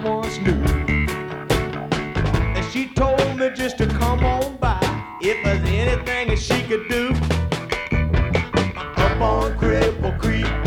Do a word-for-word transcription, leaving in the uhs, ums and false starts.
once knew. And she told me just to come on by if there's anything that she could do. Up on Cripple Creek.